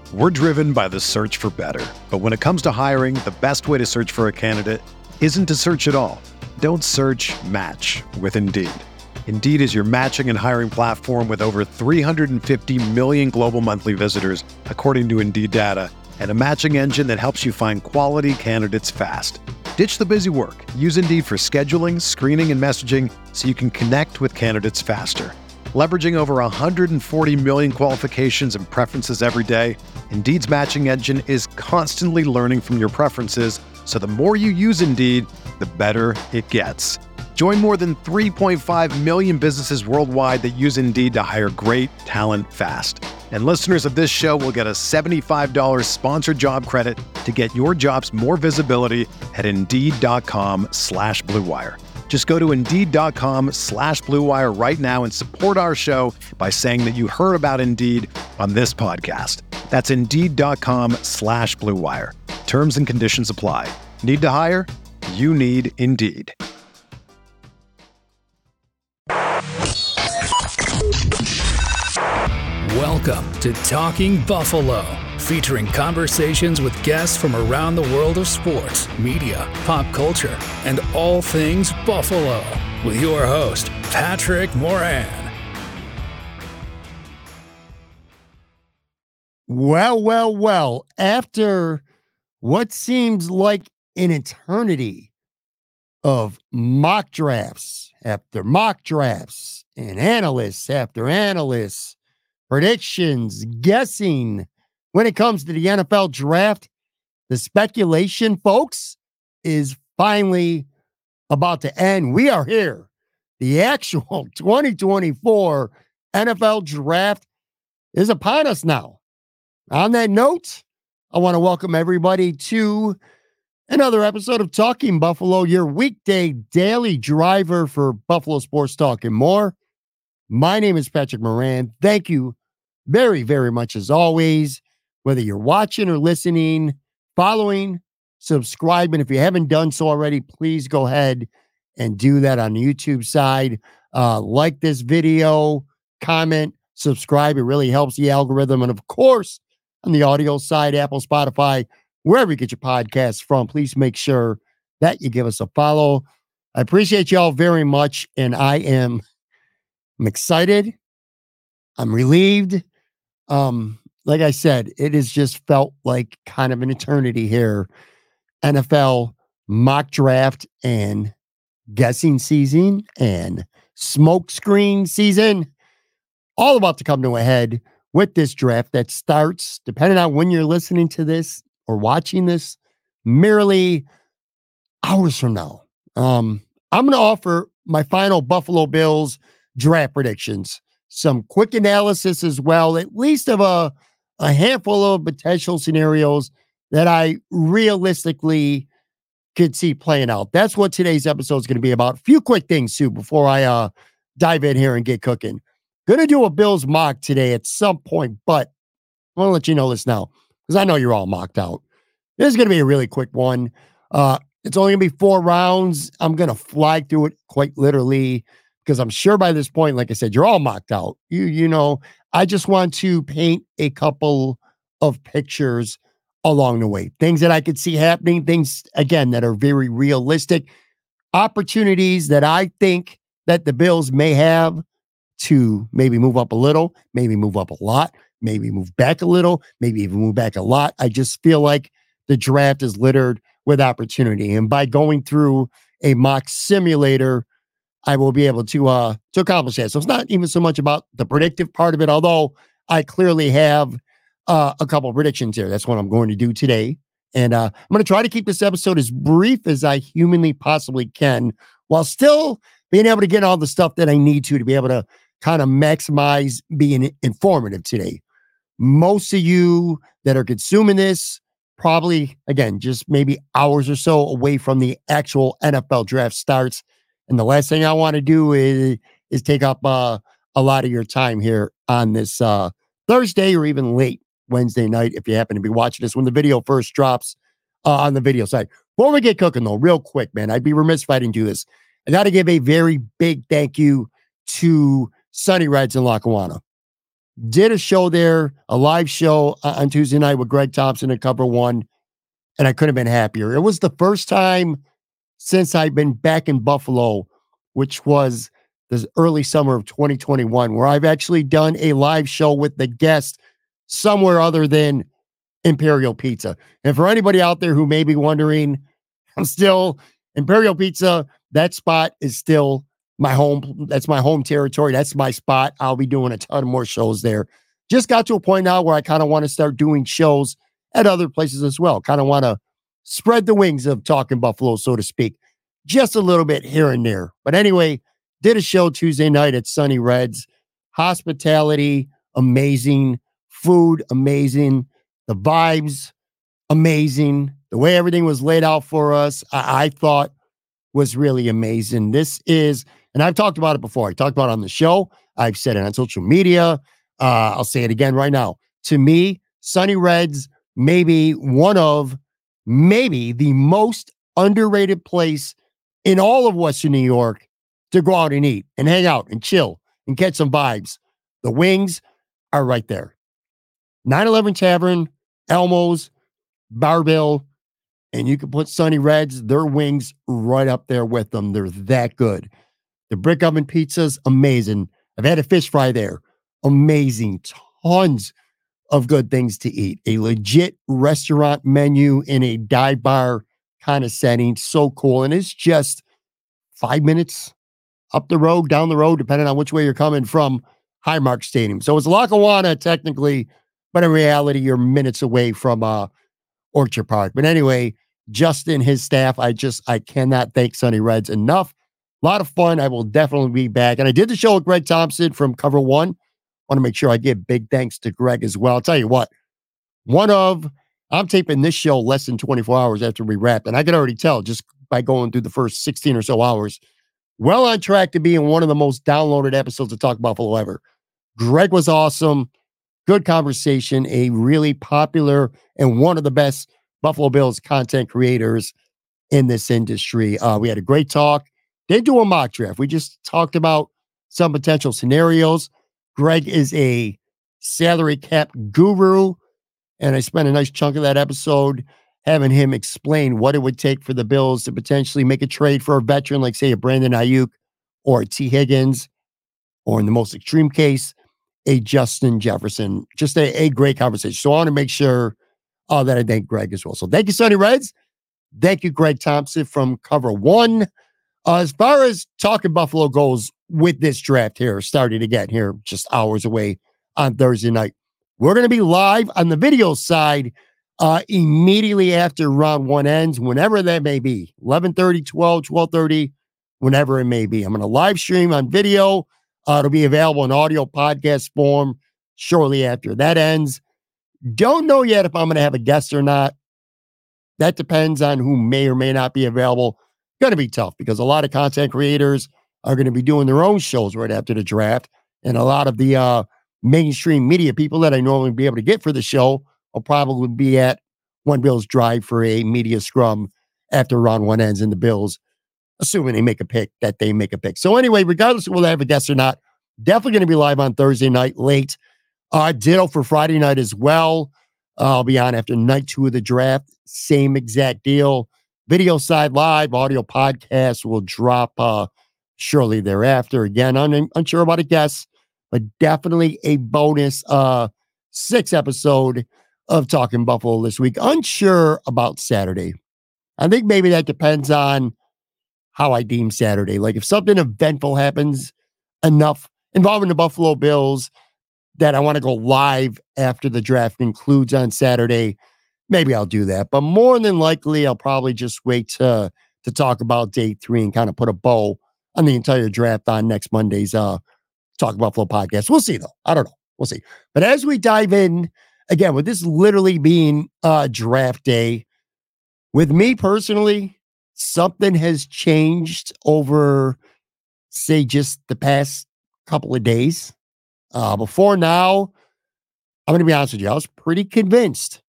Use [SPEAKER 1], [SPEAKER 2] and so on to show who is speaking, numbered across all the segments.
[SPEAKER 1] We're driven by the search for better. But when it comes to hiring, the best way to search for a candidate isn't to search at all. Don't search, match with Indeed. Indeed is your matching and hiring platform with over 350 million global monthly visitors, according to Indeed data, and a matching engine that helps you find quality candidates fast. Ditch the busy work. Use Indeed for scheduling, screening, and messaging so you can connect with candidates faster. Leveraging over 140 million qualifications and preferences every day, Indeed's matching engine is constantly learning from your preferences, so the more you use Indeed, the better it gets. Join more than 3.5 million businesses worldwide that use Indeed to hire great talent fast. And listeners of this show will get a $75 sponsored job credit to get your jobs more visibility at Indeed.com/Blue Wire. Just go to Indeed.com/Blue Wire right now and support our show by saying that you heard about Indeed on this podcast. That's Indeed.com/Blue Wire. Terms and conditions apply. Need to hire? You need Indeed.
[SPEAKER 2] Welcome to Talking Buffalo, featuring conversations with guests from around the world of sports, media, pop culture, and all things Buffalo, with your host, Patrick Moran.
[SPEAKER 3] Well, after what seems like an eternity of mock drafts after mock drafts and analysts after analysts, predictions, guessing when it comes to the NFL draft, the speculation, folks, is finally about to end. We are here. The actual 2024 NFL draft is upon us now. On that note, I want to welcome everybody to another episode of Talking Buffalo, your weekday daily driver for Buffalo sports talk and more. My name is Patrick Moran. Thank you very, very much as always, whether you're watching or listening, following, subscribing. If you haven't done so already, please go ahead and do that on the YouTube side. Like this video, comment, subscribe. It really helps the algorithm. And of course, on the audio side, Apple, Spotify, wherever you get your podcasts from, please make sure that you give us a follow. I appreciate y'all very much. And I'm excited. I'm relieved. Like I said, it has just felt like kind of an eternity here. NFL mock draft and guessing season and smoke screen season, all about to come to a head with this draft that starts, depending on when you're listening to this or watching this, merely hours from now. I'm going to offer my final Buffalo Bills draft predictions, some quick analysis as well, at least of a handful of potential scenarios that I realistically could see playing out. That's what today's episode is going to be about. A few quick things too before I dive in here and get cooking. Going to do a Bills mock today at some point, but I want to let you know this now because I know you're all mocked out. This is going to be a really quick one. It's only going to be 4 rounds. I'm going to fly through it quite literally because I'm sure by this point, like I said, you're all mocked out. You know, I just want to paint a couple of pictures along the way. Things that I could see happening, things, again, that are very realistic, opportunities that I think that the Bills may have to maybe move up a little, maybe move up a lot, maybe move back a little, maybe even move back a lot. I just feel like the draft is littered with opportunity. And by going through a mock simulator, I will be able to accomplish that. So it's not even so much about the predictive part of it, although I clearly have a couple of predictions here. That's what I'm going to do today. And I'm going to try to keep this episode as brief as I humanly possibly can, while still being able to get all the stuff that I need to be able to kind of maximize being informative today. Most of you that are consuming this probably, again, just maybe hours or so away from the actual NFL draft starts. And the last thing I want to do is take up a lot of your time here on this Thursday or even late Wednesday night, if you happen to be watching this when the video first drops on the video side. Before we get cooking, though, real quick, man, I'd be remiss if I didn't do this. I got to give a very big thank you to Sunny Reds in Lackawanna. Did a show there, a live show on Tuesday night with Greg Thompson at Cover One, and I couldn't have been happier. It was the first time since I've been back in Buffalo, which was the early summer of 2021, where I've actually done a live show with the guest somewhere other than Imperial Pizza. And for anybody out there who may be wondering, I'm still Imperial Pizza. That spot is still my home. That's my home territory. That's my spot. I'll be doing a ton of more shows there. Just got to a point now where I kind of want to start doing shows at other places as well. Kind of want to spread the wings of Talking Buffalo, so to speak, just a little bit here and there. But anyway, did a show Tuesday night at Sunny Reds. Hospitality, amazing. Food, amazing. The vibes, amazing. The way everything was laid out for us, I thought was really amazing. This is, and I've talked about it before. I talked about it on the show. I've said it on social media. I'll say it again right now. To me, Sunny Reds maybe the most underrated place in all of Western New York to go out and eat and hang out and chill and catch some vibes. The wings are right there. 911 Tavern, Elmo's, Barbell, and you can put Sunny Reds, their wings right up there with them. They're that good. The brick oven pizza's amazing. I've had a fish fry there. Amazing. Tons of good things to eat. A legit restaurant menu in a dive bar kind of setting. So cool. And it's just 5 minutes up the road, down the road, depending on which way you're coming from Highmark Stadium. So it's Lackawanna technically, but in reality, you're minutes away from Orchard Park. But anyway, Justin, his staff, I cannot thank Sunny Reds enough. A lot of fun. I will definitely be back. And I did the show with Greg Thompson from Cover One. Want to make sure I give big thanks to Greg as well. I'll tell you what, I'm taping this show less than 24 hours after we wrapped. And I can already tell just by going through the first 16 or so hours, well on track to be in one of the most downloaded episodes of Talk Buffalo ever. Greg was awesome. Good conversation, a really popular and one of the best Buffalo Bills content creators in this industry. We had a great talk. Didn't do a mock draft. We just talked about some potential scenarios. Greg is a salary cap guru, and I spent a nice chunk of that episode having him explain what it would take for the Bills to potentially make a trade for a veteran, like say a Brandon Ayuk or a T. Higgins, or in the most extreme case, a Justin Jefferson. Just a great conversation. So I want to make sure that I thank Greg as well. So thank you, Sunny Reds. Thank you, Greg Thompson from Cover One. As far as Talking Buffalo goes with this draft here, starting again here, just hours away on Thursday night, we're going to be live on the video side immediately after round one ends, whenever that may be, 11:30, 12:30, whenever it may be. I'm going to live stream on video. It'll be available in audio podcast form shortly after that ends. Don't know yet if I'm going to have a guest or not. That depends on who may or may not be available. Going to be tough because a lot of content creators are going to be doing their own shows right after the draft. And a lot of the mainstream media people that I normally be able to get for the show will probably be at One Bills Drive for a media scrum after round one ends, and the Bills, assuming they make a pick, that they make a pick. So anyway, regardless of whether I have a guest or not, definitely going to be live on Thursday night late. Ditto for Friday night as well. I'll be on after night 2 of the draft. Same exact deal. Video side live, audio podcast will drop shortly thereafter. Again, unsure about a guest, but definitely a bonus 6 episode of Talking Buffalo this week. Unsure about Saturday. I think maybe that depends on how I deem Saturday. Like if something eventful happens enough involving the Buffalo Bills that I want to go live after the draft concludes on Saturday, maybe I'll do that. But more than likely, I'll probably just wait to talk about day 3 and kind of put a bow on the entire draft on next Monday's Talk Buffalo podcast. We'll see, though. I don't know. We'll see. But as we dive in, again, with this literally being draft day, with me personally, something has changed over, say, just the past couple of days. Before now, I'm going to be honest with you, I was pretty convinced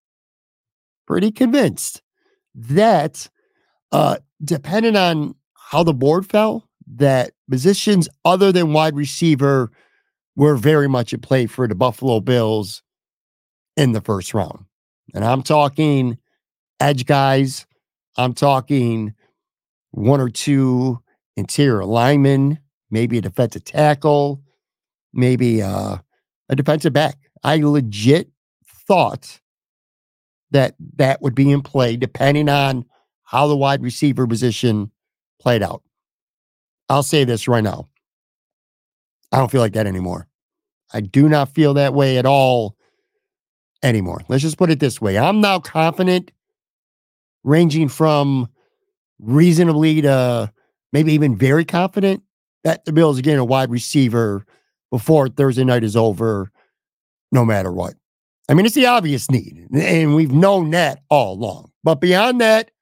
[SPEAKER 3] that depending on how the board fell, that positions other than wide receiver were very much at play for the Buffalo Bills in the first round. And I'm talking edge guys. I'm talking one or two interior linemen, maybe a defensive tackle, maybe a defensive back. I legit thought that that would be in play depending on how the wide receiver position played out. I'll say this right now. I don't feel like that anymore. I do not feel that way at all anymore. Let's just put it this way. I'm now confident, ranging from reasonably to maybe even very confident, that the Bills are getting a wide receiver before Thursday night is over, no matter what. I mean, it's the obvious need, and we've known that all along. But beyond that,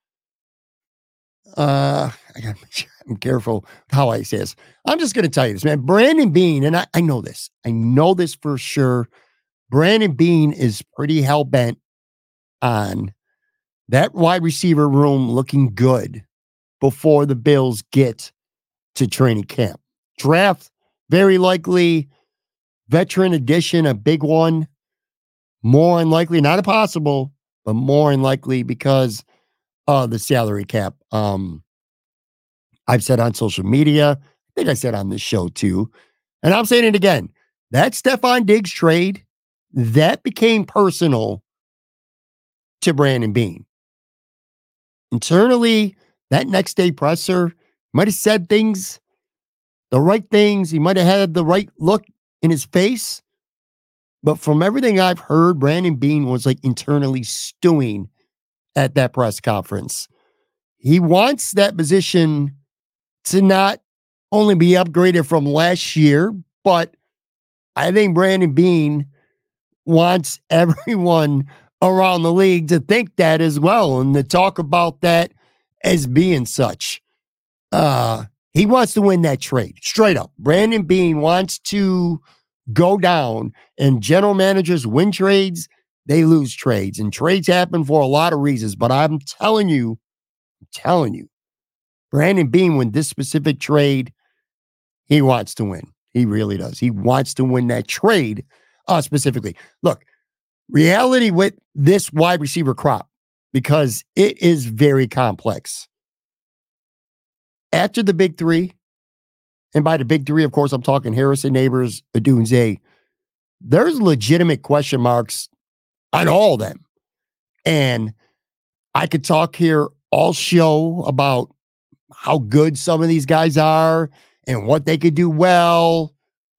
[SPEAKER 3] I'm careful how I say this. I'm just going to tell you this, man. Brandon Beane, and I know this. I know this for sure. Brandon Beane is pretty hell-bent on that wide receiver room looking good before the Bills get to training camp. Draft, very likely. Veteran addition, a big one. More unlikely, not impossible, but more unlikely because of the salary cap. I've said on social media, I think I said on this show too, and I'm saying it again, that Stefon Diggs trade, that became personal to Brandon Beane. Internally, that next day presser might have said things, the right things. He might have had the right look in his face. But from everything I've heard, Brandon Beane was like internally stewing at that press conference. He wants that position to not only be upgraded from last year, but I think Brandon Beane wants everyone around the league to think that as well and to talk about that as being such. He wants to win that trade, straight up. Brandon Beane wants to go down, and general managers win trades, they lose trades, and trades happen for a lot of reasons. But I'm telling you, Brandon Beane, win this specific trade, he wants to win. He really does. He wants to win that trade specifically. Look, reality with this wide receiver crop, because it is very complex. After the big three, and by the big three, of course, I'm talking Harrison, Neighbors, Odunze, there's legitimate question marks on all of them. And I could talk here all show about how good some of these guys are and what they could do well.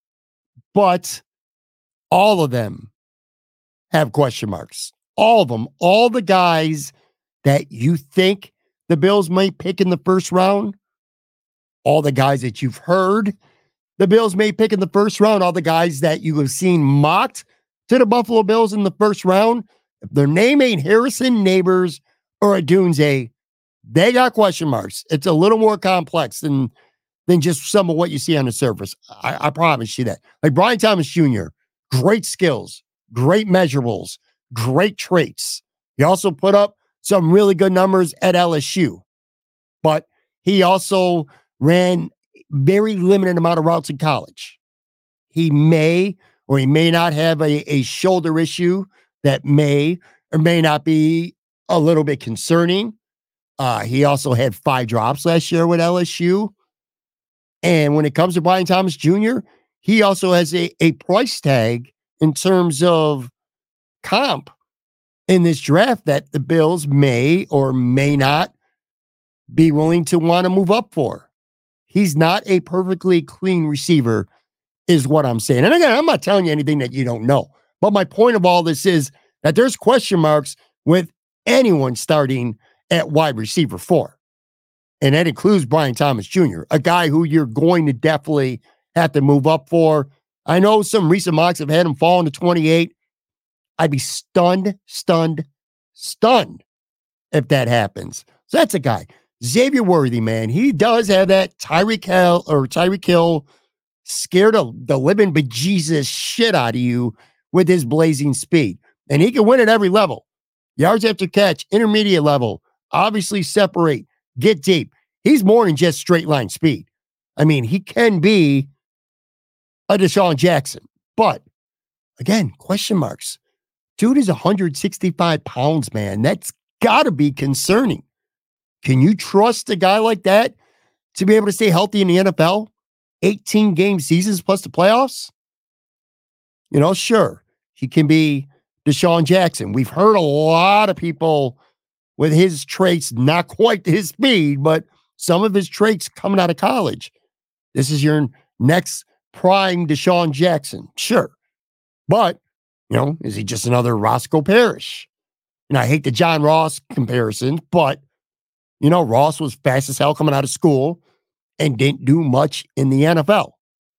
[SPEAKER 3] But all of them have question marks. All of them. All the guys that you think the Bills might pick in the first round, all the guys that you've heard the Bills may pick in the first round, all the guys that you have seen mocked to the Buffalo Bills in the first round, if their name ain't Harrison, Neighbors, or Odunze, they got question marks. It's a little more complex than just some of what you see on the surface. I promise you that. Like Brian Thomas Jr., great skills, great measurables, great traits. He also put up some really good numbers at LSU, but he also ran very limited amount of routes in college. He may or he may not have a shoulder issue that may or may not be a little bit concerning. He also had 5 drops last year with LSU. And when it comes to Brian Thomas Jr., he also has a price tag in terms of comp in this draft that the Bills may or may not be willing to want to move up for. He's not a perfectly clean receiver, is what I'm saying. And again, I'm not telling you anything that you don't know. But my point of all this is that there's question marks with anyone starting at wide receiver 4. And that includes Brian Thomas Jr., a guy who you're going to definitely have to move up for. I know some recent mocks have had him fall into 28. I'd be stunned if that happens. So that's a guy. Xavier Worthy, man, he does have that Tyreek Hill scared the living bejesus shit out of you with his blazing speed. And he can win at every level. Yards after catch, intermediate level, obviously separate, get deep. He's more than just straight line speed. I mean, he can be a Deshaun Jackson. But again, question marks. Dude is 165 pounds, man. That's got to be concerning. Can you trust a guy like that to be able to stay healthy in the NFL? 18 game seasons plus the playoffs? Sure, he can be Deshaun Jackson. We've heard a lot of people with his traits, not quite his speed, but some of his traits coming out of college. This is your next prime Deshaun Jackson. Sure. But, is he just another Roscoe Parrish? And I hate the John Ross comparison, but, Ross was fast as hell coming out of school and didn't do much in the NFL.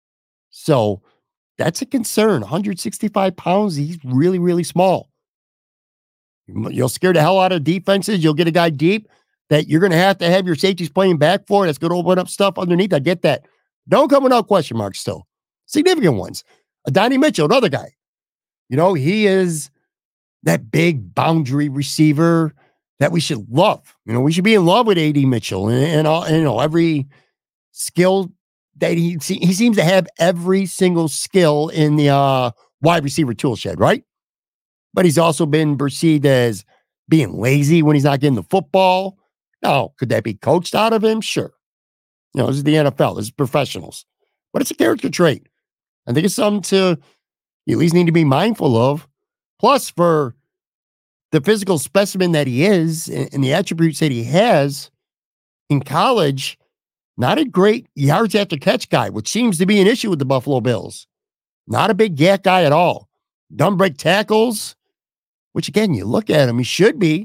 [SPEAKER 3] So that's a concern. 165 pounds, he's really, really small. You'll scare the hell out of defenses. You'll get a guy deep that you're going to have your safeties playing back for. That's going to open up stuff underneath. I get that. Don't come without question marks still. Significant ones. Adonai Mitchell, another guy. He is that big boundary receiver that we should love. We should be in love with A.D. Mitchell and every skill that he seems to have every single skill in the wide receiver tool shed, right? But he's also been perceived as being lazy when he's not getting the football. Now, could that be coached out of him? Sure. This is the NFL. This is professionals. But it's a character trait. I think it's something to you at least need to be mindful of. Plus, for the physical specimen that he is and the attributes that he has in college, not a great yards after catch guy, which seems to be an issue with the Buffalo Bills. Not a big yak guy at all. Don't break tackles, which again, you look at him, he should be.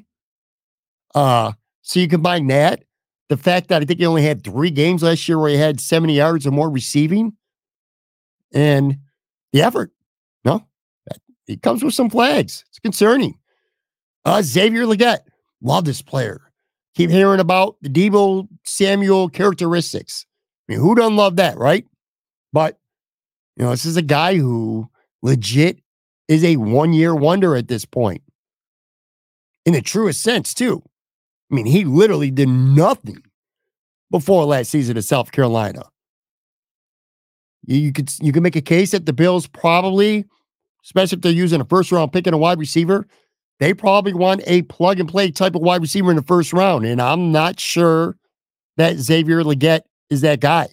[SPEAKER 3] So you combine that, the fact that I think he only had 3 games last year where he had 70 yards or more receiving, and the effort. He comes with some flags. It's concerning. Xavier Legette, love this player. Keep hearing about the Deebo Samuel characteristics. Who doesn't love that, right? But, this is a guy who legit is a one-year wonder at this point. In the truest sense, too. He literally did nothing before last season at South Carolina. You could make a case that the Bills probably, especially if they're using a first-round pick and a wide receiver, they probably want a plug-and-play type of wide receiver in the first round. And I'm not sure that Xavier Legette is that guy.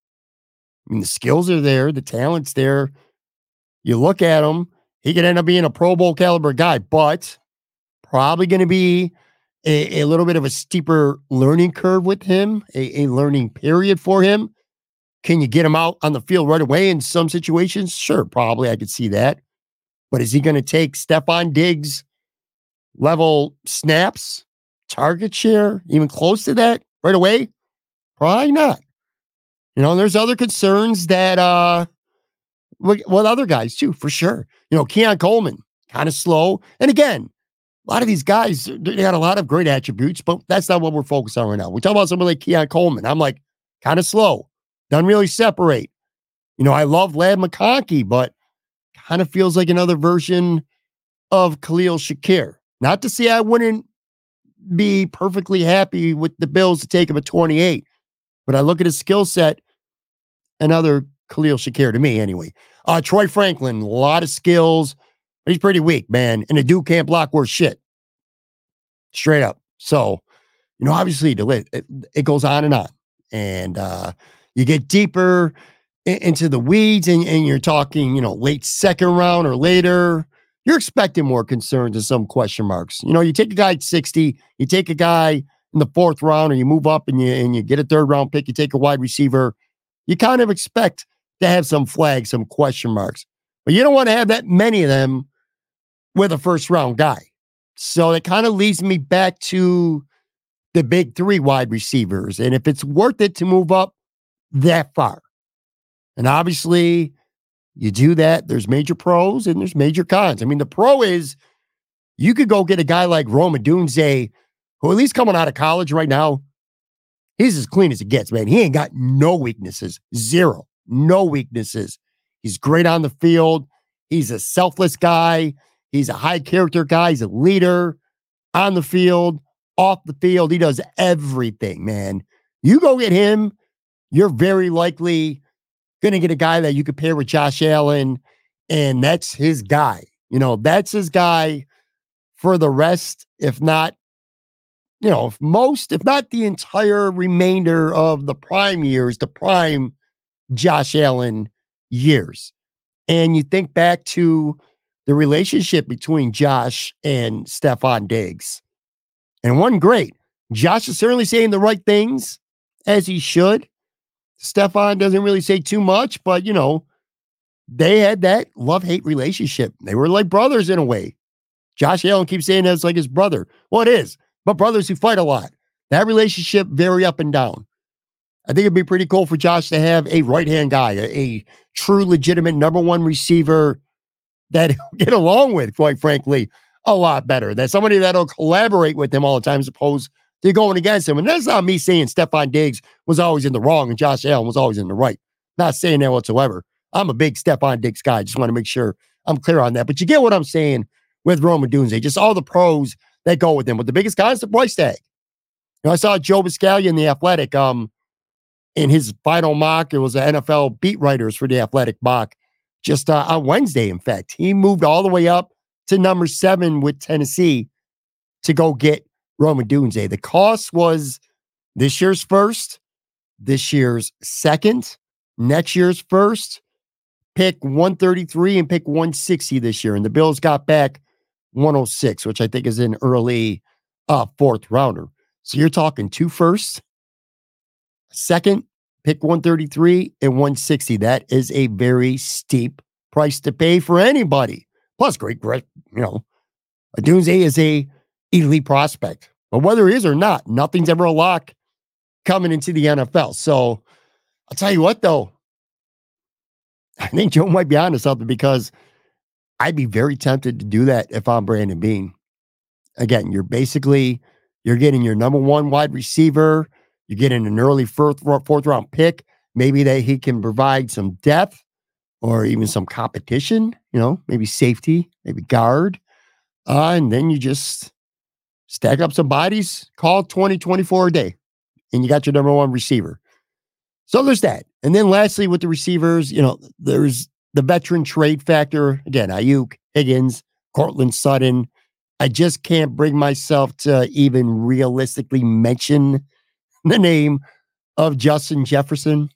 [SPEAKER 3] The skills are there. The talent's there. You look at him, he could end up being a Pro Bowl caliber guy, but probably going to be a little bit of a steeper learning curve with him, a learning period for him. Can you get him out on the field right away in some situations? Sure, probably. I could see that. But is he going to take Stephon Diggs level snaps, target share, even close to that right away? Probably not. There's other concerns that with other guys too, for sure. Keon Coleman, kind of slow. And again, a lot of these guys, they got a lot of great attributes, but that's not what we're focused on right now. We're talking about somebody like Keon Coleman. I'm like, kind of slow. Doesn't really separate. I love Ladd McConkey, but kind of feels like another version of Khalil Shakir. Not to say I wouldn't be perfectly happy with the Bills to take him at 28, but I look at his skill set, another Khalil Shakir to me anyway. Troy Franklin, a lot of skills, but he's pretty weak, man. And the dude can't block worth shit. Straight up. So, obviously it goes on and on. And you get deeper into the weeds and you're talking, late second round or later, you're expecting more concerns and some question marks. You take a guy at 60, you take a guy in the 4th round, or you move up and you get a 3rd round pick, you take a wide receiver, you kind of expect to have some flags, some question marks. But you don't want to have that many of them with a 1st round guy. So that kind of leads me back to the big 3 wide receivers. And if it's worth it to move up that far. And obviously, you do that, there's major pros and there's major cons. The pro is you could go get a guy like Rome Odunze, who at least coming out of college right now, he's as clean as it gets, man. He ain't got no weaknesses. 0. No weaknesses. He's great on the field. He's a selfless guy. He's a high character guy. He's a leader on the field, off the field. He does everything, man. You go get him, you're very likely going to get a guy that you could pair with Josh Allen And that's his guy. That's his guy for the rest, if not, if not the entire remainder of the prime years, the prime Josh Allen years. And you think back to the relationship between Josh and Stefon Diggs, and it wasn't great. Josh is certainly saying the right things, as he should. Stefon doesn't really say too much, but they had that love-hate relationship. They were like brothers in a way. Josh Allen keeps saying that's like his brother. Well, it is, but brothers who fight a lot. That relationship very up and down. I think it'd be pretty cool for Josh to have a right-hand guy, a true, legitimate number one receiver that he'll get along with, quite frankly, a lot better. That's somebody that'll collaborate with him all the time as opposed to going against him. And that's not me saying Stefon Diggs was always in the wrong and Josh Allen was always in the right. Not saying that whatsoever. I'm a big Stefon Diggs guy. I just want to make sure I'm clear on that. But you get what I'm saying with Rome Odunze. Just all the pros that go with him. But the biggest guy is the price tag. I saw Joe Buscaglia in The Athletic in his final mock. It was the NFL beat writers for The Athletic mock just on Wednesday, in fact. He moved all the way up to number 7 with Tennessee to go get Rome Odunze. The cost was this year's first, this year's second, next year's first, pick 133 and pick 160 this year. And the Bills got back 106, which I think is an early fourth rounder. So you're talking 2 firsts, second, pick 133 and 160. That is a very steep price to pay for anybody. Plus, great, Odunze is a elite prospect. But whether he is or not, nothing's ever a lock coming into the NFL. So I'll tell you what, though, I think Joe might be onto something because I'd be very tempted to do that if I'm Brandon Beane. Again, you're getting your number one wide receiver. You're getting an early fourth round pick. Maybe that he can provide some depth or even some competition, maybe safety, maybe guard. And then you just stack up some bodies, call 20-24 a day, and you got your number one receiver. So there's that. And then lastly, with the receivers, there's the veteran trade factor. Again, Ayuk, Higgins, Courtland Sutton. I just can't bring myself to even realistically mention the name of Justin Jefferson.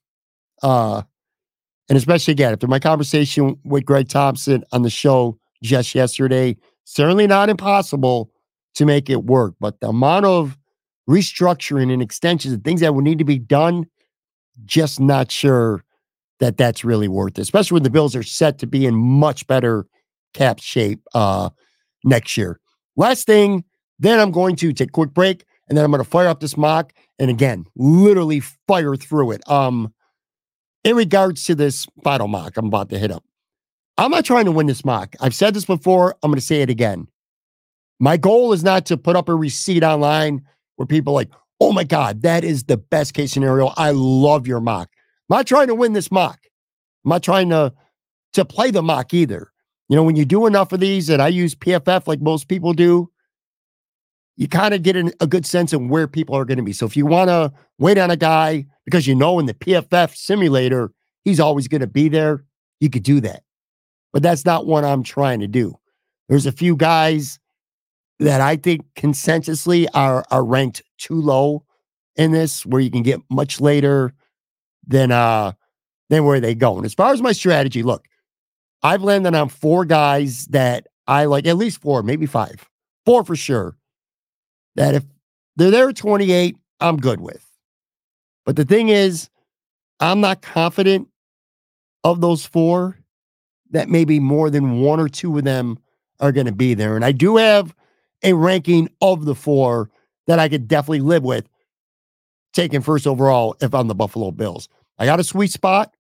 [SPEAKER 3] And especially, again, after my conversation with Greg Thompson on the show just yesterday, certainly not impossible to make it work. But the amount of restructuring and extensions and things that would need to be done, just not sure that that's really worth it, especially when the Bills are set to be in much better cap shape next year. Last thing, then I'm going to take a quick break, and then I'm going to fire up this mock, and again, literally fire through it. In regards to this final mock I'm about to hit up, I'm not trying to win this mock. I've said this before. I'm going to say it again. My goal is not to put up a receipt online where people are like, oh my God, that is the best case scenario. I love your mock. I'm not trying to win this mock. I'm not trying to play the mock either. When you do enough of these, and I use PFF like most people do, you kind of get a good sense of where people are going to be. So if you want to wait on a guy because in the PFF simulator, he's always going to be there, you could do that. But that's not what I'm trying to do. There's a few guys that I think consensusly are ranked too low in this, where you can get much later than where they go. And as far as my strategy, look, I've landed on 4 guys that I like, at least 4, maybe 5. 4 for sure, that if they're there at 28, I'm good with. But the thing is, I'm not confident of those 4 that maybe more than 1 or 2 of them are going to be there. And I do have a ranking of the 4 that I could definitely live with taking first overall if I'm the Buffalo Bills. I got a sweet spot.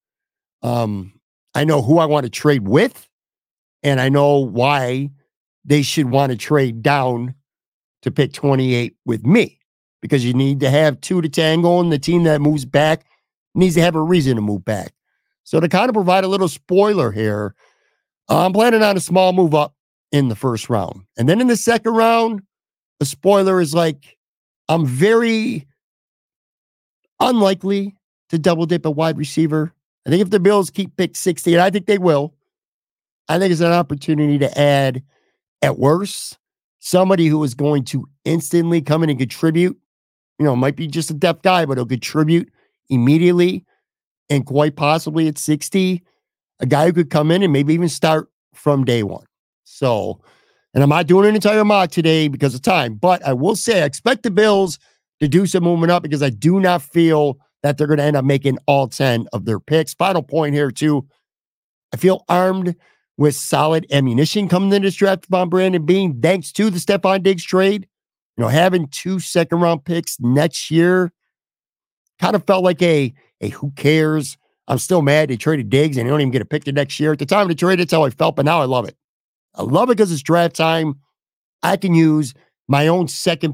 [SPEAKER 3] I know who I want to trade with, and I know why they should want to trade down to pick 28 with me, because you need to have 2 to tango, and the team that moves back needs to have a reason to move back. So to kind of provide a little spoiler here, I'm planning on a small move up in the first round. And then in the second round, the spoiler is like, I'm very unlikely to double dip a wide receiver. I think if the Bills keep pick 60, and I think they will, I think it's an opportunity to add, at worst, somebody who is going to instantly come in and contribute. Might be just a depth guy, but he'll contribute immediately and quite possibly at 60, a guy who could come in and maybe even start from day one. So, and I'm not doing an entire mock today because of time, but I will say I expect the Bills to do some movement up because I do not feel that they're going to end up making all 10 of their picks. Final point here, too. I feel armed with solid ammunition coming into this draft from Brandon Beane, thanks to the Stefon Diggs trade. Having 2 second-round picks next year kind of felt like a who cares? I'm still mad they traded Diggs and they don't even get a pick the next year. At the time of the trade, that's how I felt, but now I love it. I love it because it's draft time. I can use my own second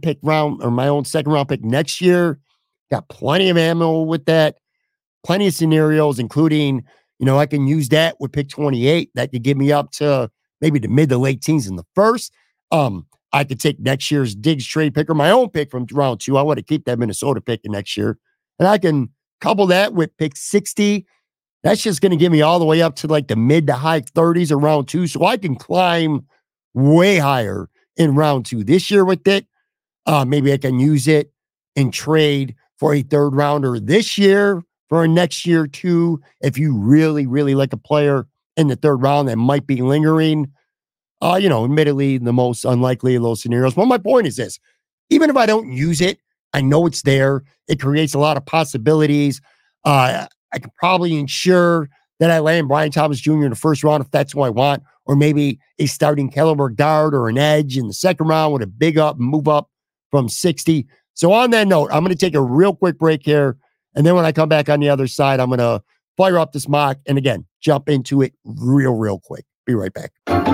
[SPEAKER 3] round pick next year. Got plenty of ammo with that, plenty of scenarios, including, I can use that with pick 28. That could give me up to maybe the mid to late teens in the first. I could take next year's Diggs trade pick or my own pick from round 2. I want to keep that Minnesota pick in next year. And I can couple that with pick 60. That's just going to give me all the way up to like the mid to high 30s of round 2. So I can climb way higher in round 2 this year with it. Maybe I can use it and trade for a third rounder this year for a next year too. If you really, really like a player in the third round that might be lingering, admittedly the most unlikely of those scenarios. But my point is this, even if I don't use it, I know it's there. It creates a lot of possibilities. I can probably ensure that I land Brian Thomas Jr. in the first round if that's who I want, or maybe a starting caliber guard or an edge in the second round with a big up and move up from 60. So on that note, I'm going to take a real quick break here. And then when I come back on the other side, I'm going to fire up this mock and again, jump into it real quick. Be right back.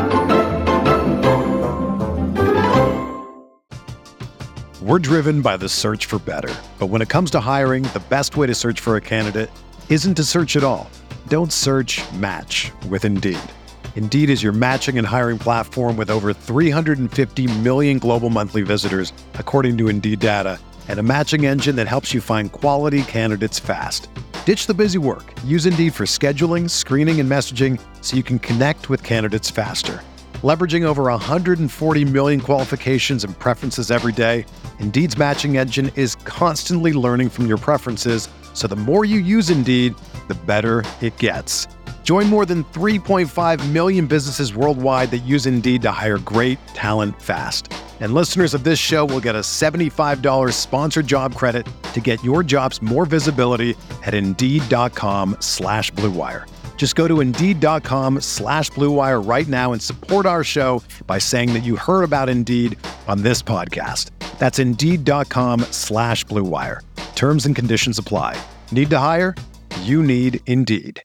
[SPEAKER 1] We're driven by the search for better. But when it comes to hiring, the best way to search for a candidate isn't to search at all. Don't search, match with Indeed. Indeed is your matching and hiring platform with over 350 million global monthly visitors, according to Indeed data, and a matching engine that helps you find quality candidates fast. Ditch the busy work. Use Indeed for scheduling, screening, and messaging so you can connect with candidates faster. Leveraging over 140 million qualifications and preferences every day, Indeed's matching engine is constantly learning from your preferences, so the more you use Indeed, the better it gets. Join more than 3.5 million businesses worldwide that use Indeed to hire great talent fast. And listeners of this show will get a $75 sponsored job credit to get your jobs more visibility at Indeed.com/Blue Wire. Just go to Indeed.com/Blue Wire right now and support our show by saying that you heard about Indeed on this podcast. That's Indeed.com/Blue Wire. Terms and conditions apply. Need to hire? You need Indeed.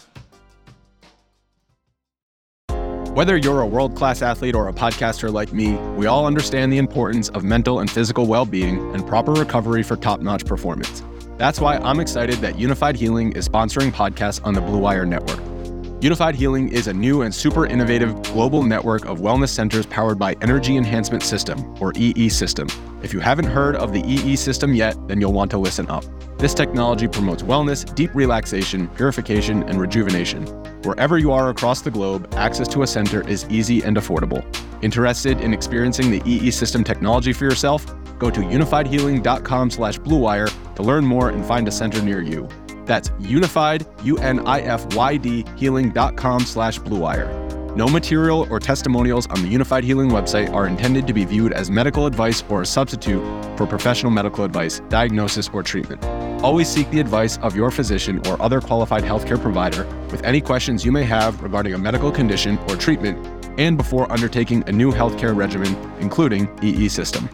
[SPEAKER 4] Whether you're a world-class athlete or a podcaster like me, we all understand the importance of mental and physical well-being and proper recovery for top-notch performance. That's why I'm excited that Unified Healing is sponsoring podcasts on the Blue Wire Network. Unified Healing is a new and super innovative global network of wellness centers powered by Energy Enhancement System, or EE System. If you haven't heard of the EE System yet, then you'll want to listen up. This technology promotes wellness, deep relaxation, purification, and rejuvenation. Wherever you are across the globe, access to a center is easy and affordable. Interested in experiencing the EE System technology for yourself? Go to unifiedhealing.com/Blue Wire to learn more and find a center near you. That's unified, UNIFYD, healing.com/Blue Wire. No material or testimonials on the Unified Healing website are intended to be viewed as medical advice or a substitute for professional medical advice, diagnosis, or treatment. Always seek the advice of your physician or other qualified healthcare provider with any questions you may have regarding a medical condition or treatment and before undertaking a new healthcare regimen, including EE System.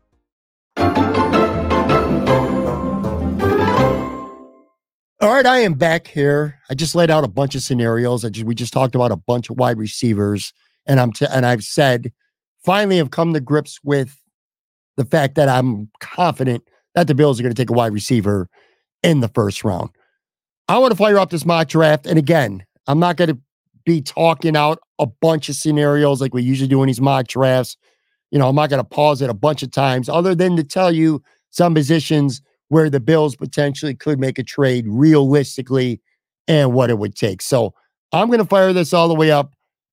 [SPEAKER 3] All right, I am back here. I just laid out a bunch of scenarios. We just talked about a bunch of wide receivers, and I've said, finally, have come to grips with the fact that I'm confident that the Bills are going to take a wide receiver in the first round. I want to fire up this mock draft, and again, I'm not going to be talking out a bunch of scenarios like we usually do in these mock drafts. I'm not going to pause it a bunch of times, other than to tell you some positions where the Bills potentially could make a trade realistically and what it would take. So I'm going to fire this all the way up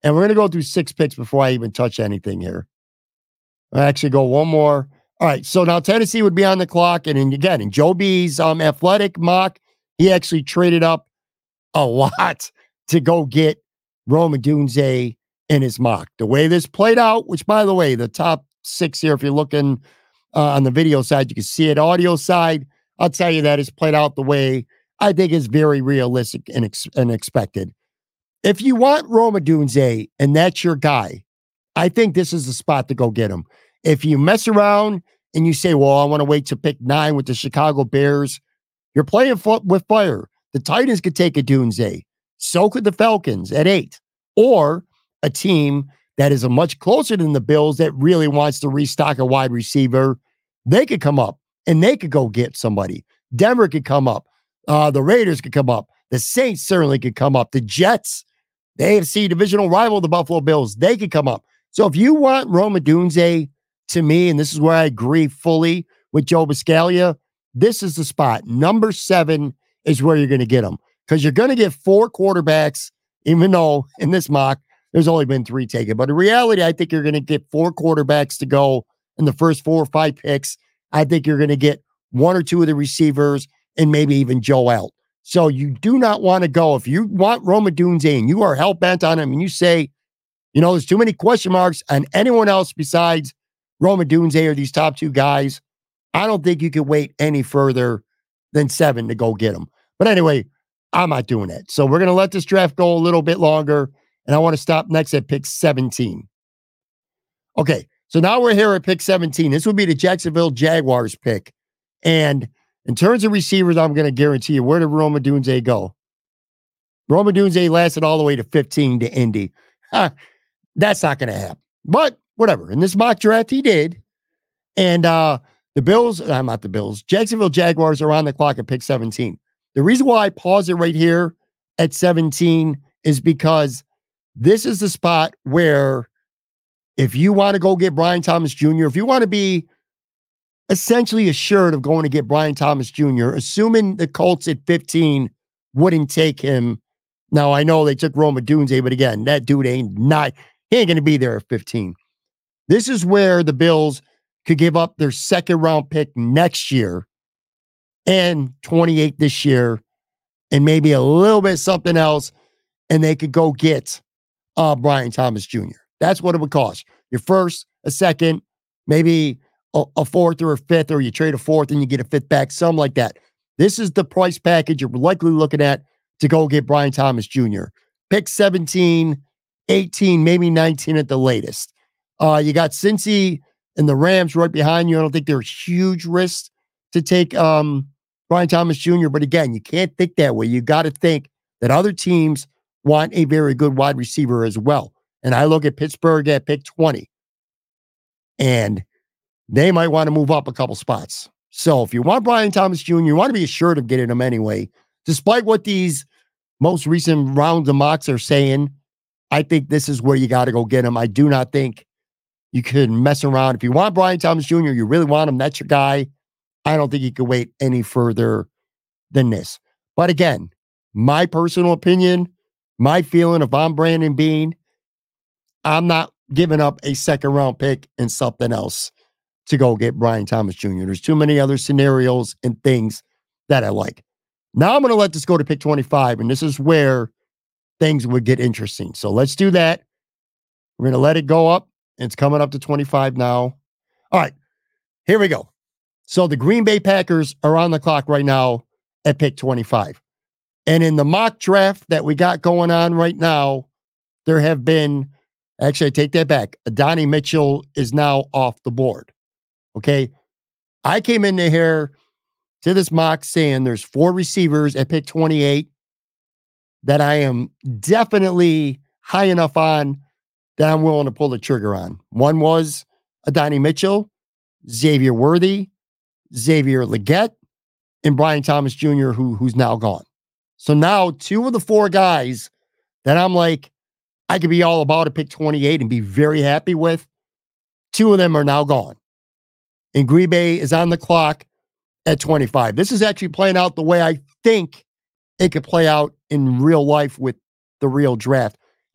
[SPEAKER 3] And we're going to go through 6 picks before I even touch anything here. I'll actually go one more. All right, so now Tennessee would be on the clock. And again, in Joe B's athletic mock, he actually traded up a lot to go get Rome Odunze in his mock. The way this played out, which, by the way, the top 6 here, if you're looking on the video side, you can see it. Audio side, I'll tell you that it's played out the way I think is very realistic and expected. If you want Rome Odunze and that's your guy, I think this is the spot to go get him. If you mess around and you say, well, I want to wait to pick 9 with the Chicago Bears, you're playing with fire. The Titans could take Odunze. So could the Falcons at 8. Or a team that is a much closer than the Bills that really wants to restock a wide receiver, they could come up and they could go get somebody. Denver could come up. The Raiders could come up. The Saints certainly could come up. The Jets, the AFC divisional rival of the Buffalo Bills, they could come up. So if you want Rome Odunze, to me, and this is where I agree fully with Joe Buscaglia, this is the spot. Number 7 is where you're going to get him because you're going to get 4 quarterbacks, even though in this mock, there's only been 3 taken. But in reality, I think you're going to get 4 quarterbacks to go in the first 4 or 5 picks. I think you're going to get 1 or 2 of the receivers and maybe even Joel. So you do not want to go. If you want Rome Odunze and you are hell-bent on him and you say, there's too many question marks on anyone else besides Rome Odunze or these top 2 guys, I don't think you can wait any further than 7 to go get them. But anyway, I'm not doing that. So we're going to let this draft go a little bit longer, and I want to stop next at pick 17. Okay, so now we're here at pick 17. This would be the Jacksonville Jaguars pick. And in terms of receivers, I'm going to guarantee you, where did Rome Odunze go? Rome Odunze lasted all the way to 15 to Indy. That's not going to happen. But whatever. In this mock draft, he did. And Jacksonville Jaguars are on the clock at pick 17. The reason why I pause it right here at 17 is because this is the spot where if you want to go get Brian Thomas Jr., if you want to be essentially assured of going to get Brian Thomas Jr., assuming the Colts at 15 wouldn't take him. Now, I know they took Rome Odunze, but again, that dude he ain't going to be there at 15. This is where the Bills could give up their 2nd round pick next year and 28 this year and maybe a little bit something else, and they could go get Brian Thomas Jr. That's what it would cost. Your 1st, a 2nd, maybe a 4th or a 5th, or you trade a 4th and you get a 5th back, something like that. This is the price package you're likely looking at to go get Brian Thomas Jr. Pick 17, 18, maybe 19 at the latest. You got Cincy and the Rams right behind you. I don't think they're huge risks to take Brian Thomas Jr. But again, you can't think that way. You got to think that other teams want a very good wide receiver as well. And I look at Pittsburgh at pick 20. And they might want to move up a couple spots. So if you want Brian Thomas Jr., you want to be assured of getting him anyway. Despite what these most recent rounds of mocks are saying, I think this is where you got to go get him. I do not think you could mess around. If you want Brian Thomas Jr., you really want him, that's your guy. I don't think you could wait any further than this. But again, my personal opinion, my feeling, if I'm Brandon Beane, I'm not giving up a 2nd round pick and something else to go get Brian Thomas Jr. There's too many other scenarios and things that I like. Now I'm going to let this go to pick 25, and this is where things would get interesting. So let's do that. We're going to let it go up. It's coming up to 25 now. All right, here we go. So the Green Bay Packers are on the clock right now at pick 25. And in the mock draft that we got going on right now, there have been, actually, I take that back. Adonai Mitchell is now off the board. Okay. I came into here to this mock saying there's 4 receivers at pick 28 that I am definitely high enough on that I'm willing to pull the trigger on. One was Adonai Mitchell, Xavier Worthy, Xavier Legette, and Brian Thomas Jr., who's now gone. So now 2 of the 4 guys that I'm like, I could be all about at pick 28 and be very happy with, 2 of them are now gone. And Green Bay is on the clock at 25. This is actually playing out the way I think it could play out in real life with the real draft.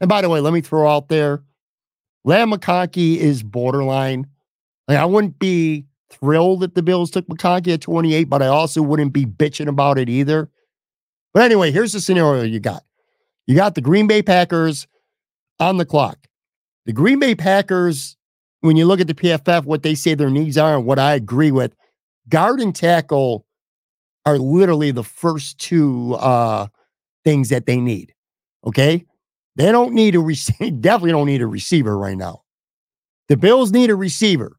[SPEAKER 3] And by the way, let me throw out there, Lamb McConkey is borderline. Like, I wouldn't be thrilled if the Bills took McConkey at 28, but I also wouldn't be bitching about it either. But anyway, here's the scenario you got. You got the Green Bay Packers on the clock. The Green Bay Packers, when you look at the PFF, what they say their needs are and what I agree with, guard and tackle are literally the first two things that they need. Okay? They don't need a receiver. Definitely don't need a receiver right now. The Bills need a receiver.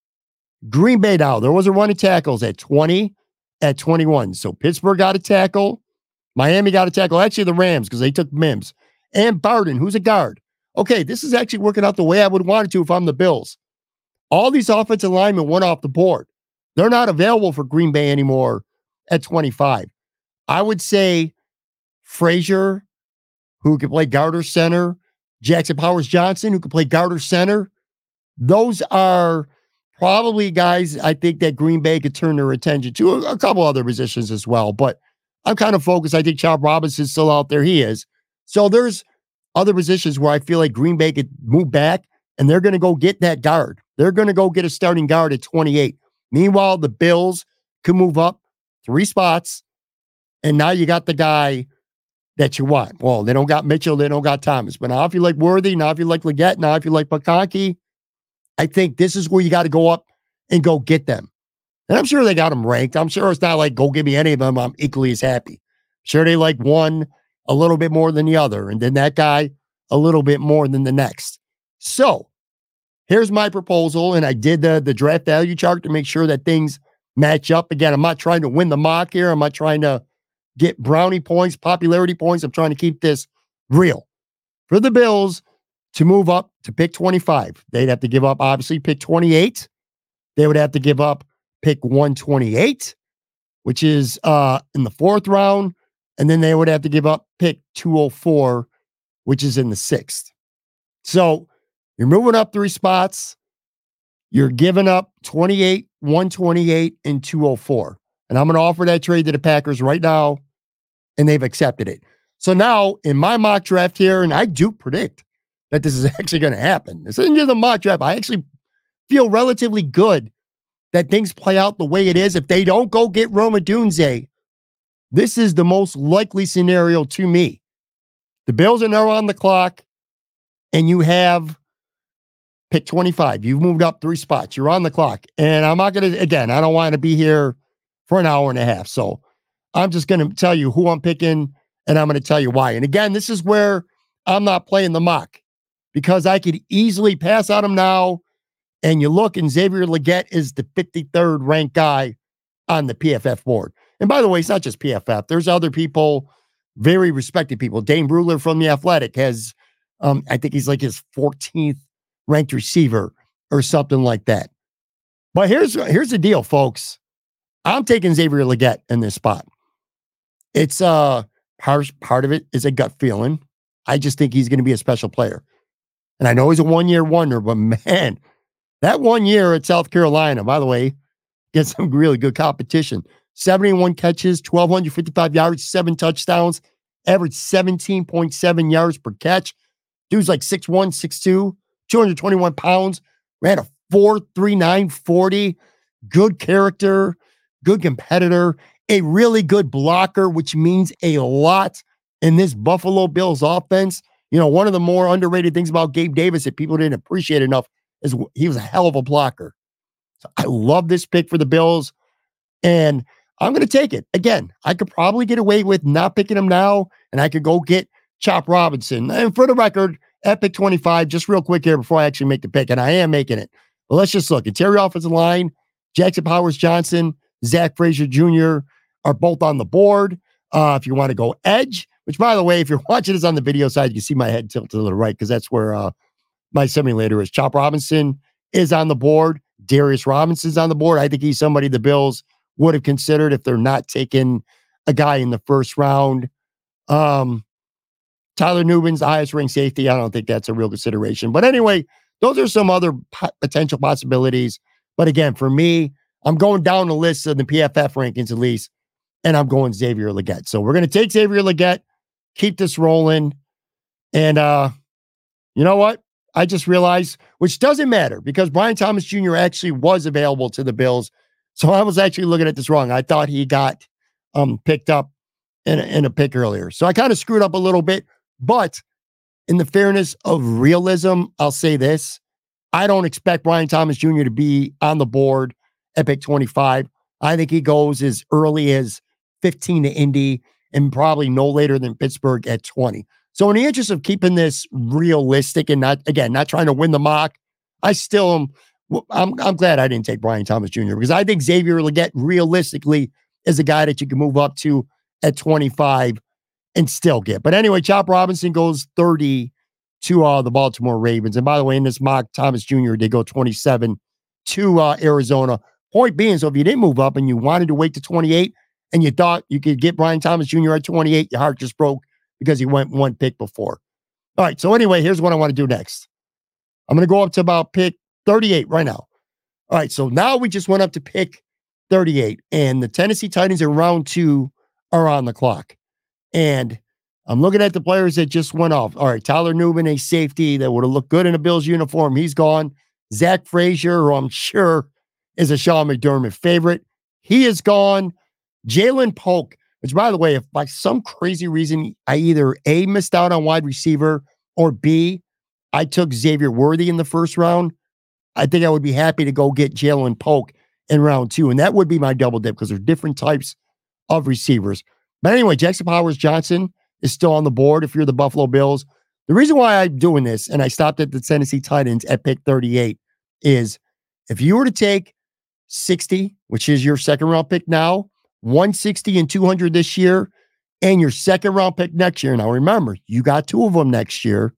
[SPEAKER 3] Green Bay now, there was a run of tackles at 20, at 21. So Pittsburgh got a tackle. Miami got a tackle. Actually, the Rams, because they took Mims. And Barden, who's a guard. Okay, this is actually working out the way I would want it to if I'm the Bills. All these offensive linemen went off the board. They're not available for Green Bay anymore at 25. I would say Frazier, who could play guard or center, Jackson Powers-Johnson, who could play guard or center. Those are probably guys I think that Green Bay could turn their attention to. A couple other positions as well, but I'm kind of focused. I think Chop Robinson's still out there. He is. So there's other positions where I feel like Green Bay could move back, and they're going to go get that guard. They're going to go get a starting guard at 28. Meanwhile, the Bills could move up 3 spots, and now you got the guy that you want. Well, they don't got Mitchell, they don't got Thomas. But now if you like Worthy, now if you like Leggett, now if you like McConkey, I think this is where you got to go up and go get them. And I'm sure they got them ranked. I'm sure it's not like, go give me any of them, I'm equally as happy. Sure, they like one a little bit more than the other, and then that guy a little bit more than the next. So here's my proposal, and I did the draft value chart to make sure that things match up. Again, I'm not trying to win the mock here. I'm not trying to get brownie points, popularity points. I'm trying to keep this real. For the Bills to move up to pick 25, they'd have to give up, obviously, pick 28. They would have to give up pick 128, which is in the 4th round. And then they would have to give up pick 204, which is in the 6th. So you're moving up 3 spots. You're giving up 28, 128, and 204. And I'm going to offer that trade to the Packers right now, and they've accepted it. So now, in my mock draft here, and I do predict that this is actually going to happen. This isn't just a mock draft. I actually feel relatively good that things play out the way it is. If they don't go get Rome Odunze, this is the most likely scenario to me. The Bills are now on the clock, and you have pick 25. You've moved up 3 spots. You're on the clock. And I'm not going to, again, I don't want to be here for an hour and a half. So I'm just going to tell you who I'm picking, and I'm going to tell you why. And again, this is where I'm not playing the mock, because I could easily pass on him now. And you look, and Xavier Leggett is the 53rd ranked guy on the PFF board. And by the way, it's not just PFF. There's other people, very respected people. Dane Brugler from The Athletic has, I think he's like his 14th ranked receiver or something like that. But here's the deal, folks. I'm taking Xavier Leggett in this spot. It's part of it is a gut feeling. I just think he's going to be a special player. And I know he's a one-year wonder, but man, that 1 year at South Carolina, by the way, gets some really good competition. 71 catches, 1,255 yards, 7 touchdowns, averaged 17.7 yards per catch. Dude's like 6'1", 6'2", 221 pounds, ran a 4.39 40. Good character, good competitor, a really good blocker, which means a lot in this Buffalo Bills offense. You know, one of the more underrated things about Gabe Davis that people didn't appreciate enough is he was a hell of a blocker. So I love this pick for the Bills, and I'm going to take it. Again, I could probably get away with not picking him now, and I could go get Chop Robinson. And for the record, at pick 25, just real quick here before I actually make the pick, and I am making it. But let's just look. Interior offensive line, Jackson Powers-Johnson, Zach Frazier Jr. are both on the board. If you want to go edge, which, by the way, if you're watching this on the video side, you can see my head tilted to the right because that's where my simulator is. Chop Robinson is on the board. Darius Robinson's on the board. I think he's somebody the Bills would have considered if they're not taking a guy in the 1st round. Tyler Newman's the highest ranked safety. I don't think that's a real consideration. But anyway, those are some other potential possibilities. But again, for me, I'm going down the list of the PFF rankings at least, and I'm going Xavier Leggett. So we're going to take Xavier Leggett, keep this rolling, and you know what? I just realized, which doesn't matter because Brian Thomas Jr. actually was available to the Bills. So I was actually looking at this wrong. I thought he got picked up in a pick earlier. So I kind of screwed up a little bit. But in the fairness of realism, I'll say this. I don't expect Brian Thomas Jr. to be on the board at pick 25. I think he goes as early as 15 to Indy and probably no later than Pittsburgh at 20. So in the interest of keeping this realistic and not trying to win the mock, I'm glad I didn't take Brian Thomas Jr. because I think Xavier Legette realistically is a guy that you can move up to at 25 and still get. But anyway, Chop Robinson goes 30 to the Baltimore Ravens. And by the way, in this mock, Thomas Jr., they go 27 to Arizona. Point being, so if you didn't move up and you wanted to wait to 28 and you thought you could get Brian Thomas Jr. at 28, your heart just broke because he went one pick before. All right, so anyway, here's what I want to do next. I'm going to go up to about pick 38 right now. All right, so now we just went up to pick 38, and the Tennessee Titans in round 2 are on the clock. And I'm looking at the players that just went off. All right, Tyler Newman, a safety that would have looked good in a Bills uniform. He's gone. Zach Frazier, who I'm sure is a Sean McDermott favorite. He is gone. Jalen Polk, which, by the way, if by some crazy reason I either A, missed out on wide receiver, or B, I took Xavier Worthy in the first round, I think I would be happy to go get Jalen Polk in round 2. And that would be my double dip because they're different types of receivers. But anyway, Jackson Powers-Johnson is still on the board if you're the Buffalo Bills. The reason why I'm doing this, and I stopped at the Tennessee Titans at pick 38, is if you were to take 60, which is your second round pick now, 160 and 200 this year, and your second round pick next year. Now remember, you got 2 of them next year.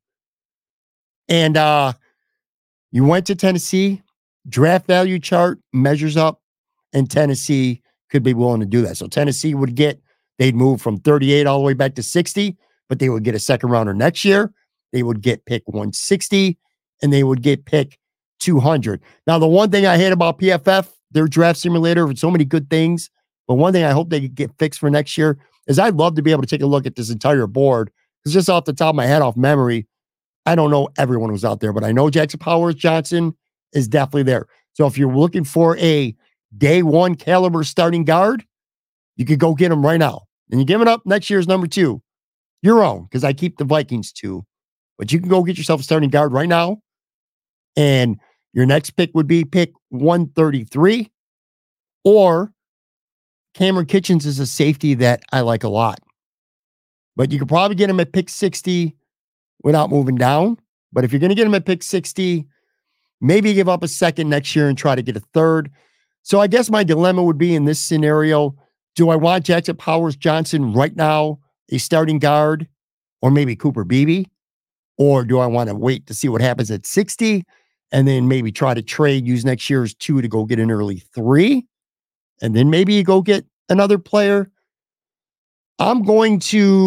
[SPEAKER 3] And you went to Tennessee, draft value chart measures up, and Tennessee could be willing to do that. So Tennessee they'd move from 38 all the way back to 60, but they would get a second rounder next year. They would get pick 160, and they would get pick 200. Now, the one thing I hate about PFF, their draft simulator, with so many good things, but one thing I hope they get fixed for next year is I'd love to be able to take a look at this entire board. Because just off the top of my head, off memory, I don't know everyone who's out there, but I know Jackson Powers-Johnson is definitely there. So if you're looking for a day 1 caliber starting guard, you could go get him right now. And you're giving up next year's number 2. Your own, because I keep the Vikings 2. But you can go get yourself a starting guard right now. And your next pick would be pick 133. Or Cameron Kitchens is a safety that I like a lot. But you could probably get him at pick 60 without moving down. But if you're going to get him at pick 60, maybe give up a second next year and try to get a third. So I guess my dilemma would be in this scenario, do I want Jackson Powers-Johnson right now, a starting guard, or maybe Cooper Beebe? Or do I want to wait to see what happens at 60 and then maybe try to trade, use next year's 2 to go get an early 3? And then maybe you go get another player. I'm doing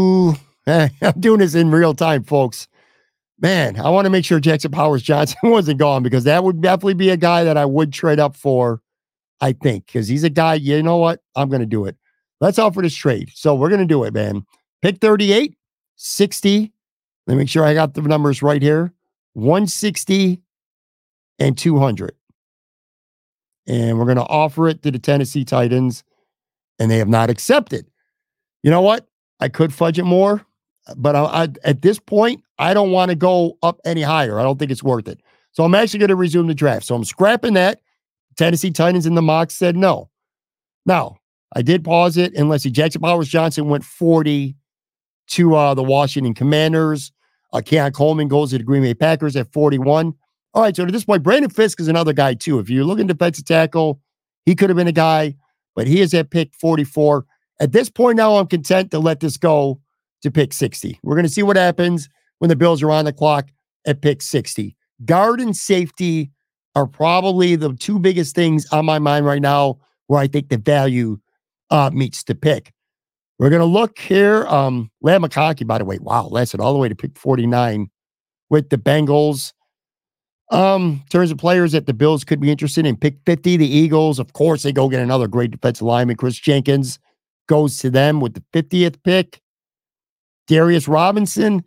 [SPEAKER 3] this in real time, folks. Man, I want to make sure Jackson Powers-Johnson wasn't gone because that would definitely be a guy that I would trade up for, I think, because he's a guy, you know what? I'm going to do it. Let's offer this trade. So we're going to do it, man. Pick 38, 60. Let me make sure I got the numbers right here. 160 and 200. And we're going to offer it to the Tennessee Titans, and they have not accepted. You know what? I could fudge it more, but at this point, I don't want to go up any higher. I don't think it's worth it. So I'm actually going to resume the draft. So I'm scrapping that. Tennessee Titans in the mock said no. Now, I did pause it, and let's see, Jackson Powers-Johnson went 40 to the Washington Commanders. Keon Coleman goes to the Green Bay Packers at 41. All right, so to this point, Brandon Fisk is another guy too. If you're looking defensive tackle, he could have been a guy, but he is at pick 44. At this point now, I'm content to let this go to pick 60. We're going to see what happens when the Bills are on the clock at pick 60. Guard and safety are probably the 2 biggest things on my mind right now where I think the value meets the pick. We're going to look here. Ladd McConkey, by the way, wow, lasted all the way to pick 49 with the Bengals. In terms of players that the Bills could be interested in, pick 50, the Eagles. Of course, they go get another great defensive lineman. Chris Jenkins goes to them with the 50th pick. Darius Robinson,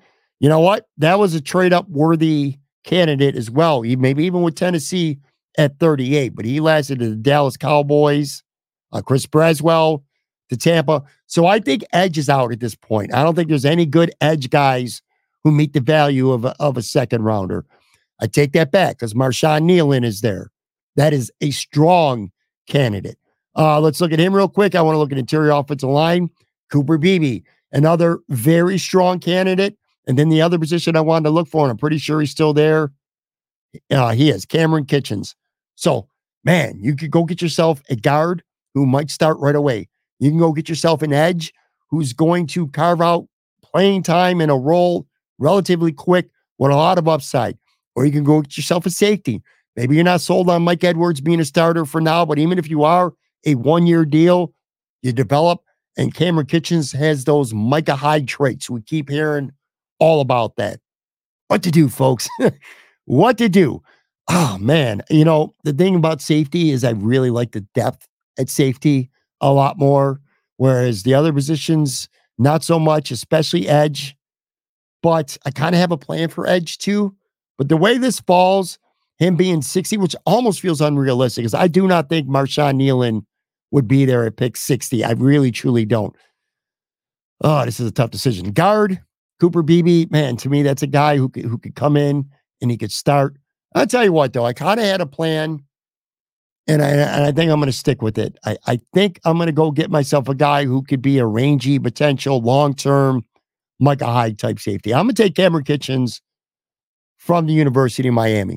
[SPEAKER 3] you know what? That was a trade-up worthy candidate as well. He maybe even with Tennessee at 38, but he lasted to the Dallas Cowboys, Chris Braswell to Tampa. So I think edge is out at this point. I don't think there's any good edge guys who meet the value of a second rounder. I take that back because Marshawn Nealon is there. That is a strong candidate. Let's look at him real quick. I want to look at interior offensive line. Cooper Beebe, another very strong candidate. And then the other position I wanted to look for, and I'm pretty sure he's still there. He is Cameron Kitchens. So, man, you could go get yourself a guard who might start right away. You can go get yourself an edge who's going to carve out playing time in a role relatively quick with a lot of upside. Or you can go get yourself a safety. Maybe you're not sold on Mike Edwards being a starter for now, but even if you are, a one-year deal, you develop, and Cameron Kitchens has those Micah Hyde traits. We keep hearing all about that. What to do, folks? What to do? Oh, man. You know, the thing about safety is I really like the depth at safety a lot more, whereas the other positions, not so much, especially edge. But I kind of have a plan for edge too. But the way this falls, him being 60, which almost feels unrealistic, because I do not think Marshawn Nealon would be there at pick 60. I really, truly don't. Oh, this is a tough decision. Guard, Cooper Beebe, man, to me, that's a guy who could come in and he could start. I'll tell you what, though, I kind of had a plan, and I think I'm going to stick with it. I think I'm going to go get myself a guy who could be a rangy, potential, long-term Micah Hyde type safety. I'm going to take Cameron Kitchens from the University of Miami.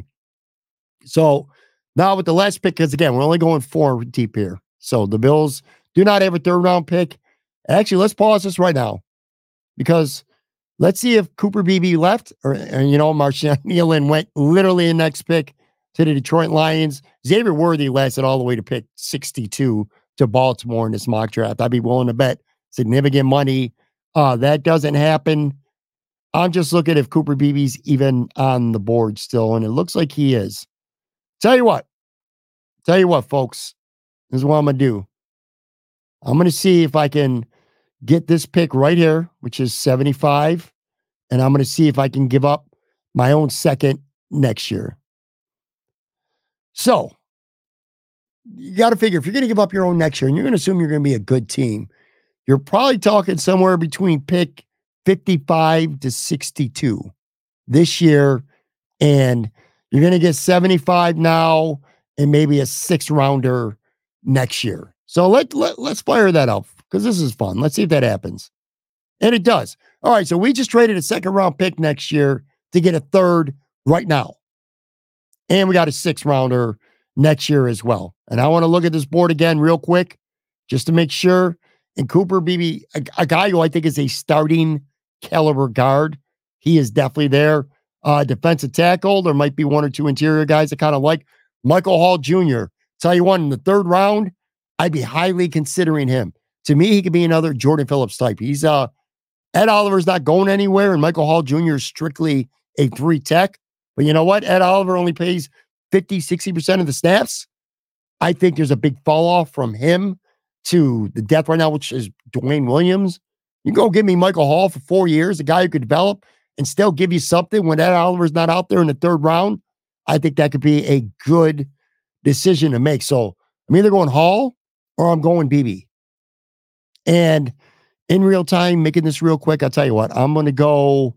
[SPEAKER 3] So now with the last pick, because again, we're only going 4 deep here. So the Bills do not have a third-round pick. Actually, let's pause this right now, because let's see if Cooper Beebe left, or Marshawn Nealon went literally the next pick to the Detroit Lions. Xavier Worthy lasted all the way to pick 62 to Baltimore in this mock draft. I'd be willing to bet significant money that doesn't happen. I'm just looking if Cooper Beebe's even on the board still, and it looks like he is. Tell you what, folks, this is what I'm going to do. I'm going to see if I can get this pick right here, which is 75, and I'm going to see if I can give up my own second next year. So, you got to figure, if you're going to give up your own next year, and you're going to assume you're going to be a good team, you're probably talking somewhere between pick 55 to 62 this year, and you're going to get 75 now and maybe a 6-rounder next year. So let's fire that up, because this is fun. Let's see if that happens. And it does. All right, so we just traded a 2nd-round pick next year to get a 3rd right now. And we got a 6th-rounder next year as well. And I want to look at this board again real quick just to make sure. And Cooper Beebe, a guy who I think is a starting caliber guard. He is definitely there. Defensive tackle. There might be 1 or 2 interior guys that kind of like Michael Hall Jr. Tell you what, in the 3rd round, I'd be highly considering him. To me, he could be another Jordan Phillips type. He's Ed Oliver's not going anywhere, and Michael Hall Jr. is strictly a 3 tech. But you know what? Ed Oliver only plays 50, 60% of the snaps. I think there's a big fall off from him to the depth right now, which is Dwayne Williams. You go give me Michael Hall for 4 years, a guy who could develop and still give you something when Ed Oliver's not out there in the 3rd round. I think that could be a good decision to make. So I'm either going Hall or I'm going Beebe. And in real time, making this real quick, I'll tell you what, I'm going to go,